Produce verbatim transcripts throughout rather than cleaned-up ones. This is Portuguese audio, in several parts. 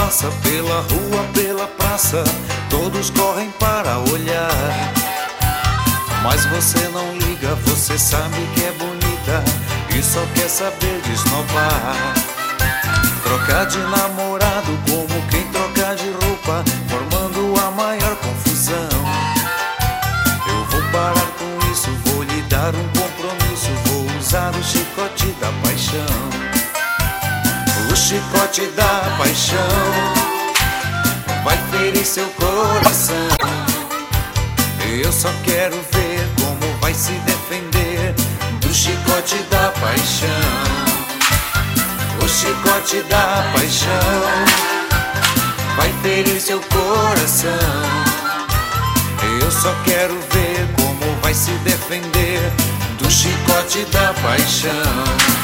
passa pela rua, pela praça, todos correm para olhar. Mas você não liga, você sabe que é bonita e só quer saber de esnobar. Trocar de namorado como quem troca de roupa, formando a maior confusão. Eu vou parar com isso, vou lhe dar um compromisso, vou usar o chicote da paixão. O chicote da paixão vai ferir seu coração. Eu só quero ver como vai se defender do chicote da paixão. O chicote da paixão vai ferir seu coração. Eu só quero ver como vai se defender do chicote da paixão.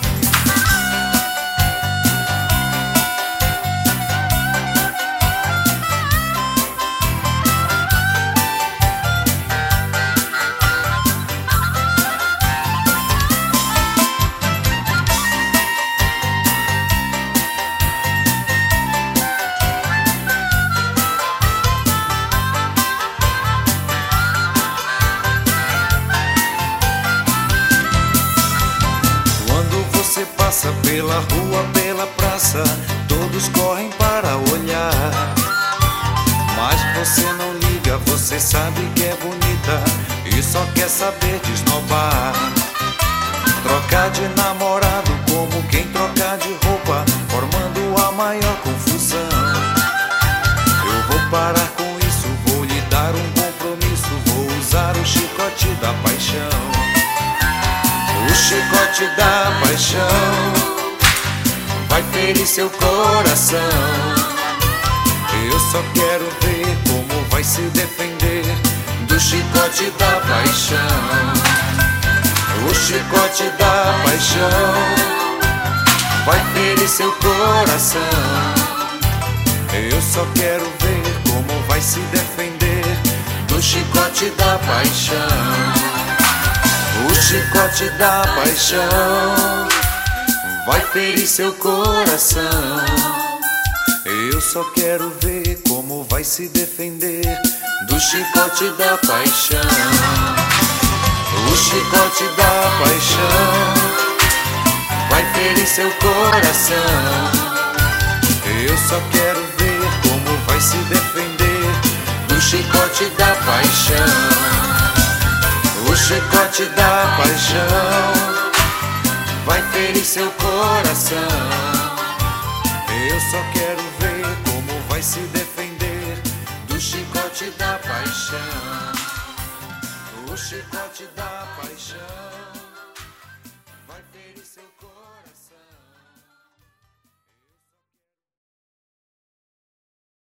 Passa pela rua, pela praça, todos correm para olhar. Mas você não liga, você sabe que é bonita e só quer saber de esnobar. Trocar de namorado como quem troca de roupa, formando a maior confusão. Eu vou parar com isso, vou lhe dar um compromisso, vou usar o chicote da paixão. O chicote da paixão vai ferir seu coração. Eu só quero ver como vai se defender do chicote da paixão. O chicote da paixão vai ferir seu coração. Eu só quero ver como vai se defender do chicote da paixão. O chicote da paixão vai ferir seu coração. Eu só quero ver como vai se defender do chicote da paixão. O chicote da paixão vai ferir seu coração. Eu só quero ver como vai se defender do chicote da paixão. O chicote da paixão vai ferir seu coração. Eu só quero ver como vai se defender do chicote da paixão. O chicote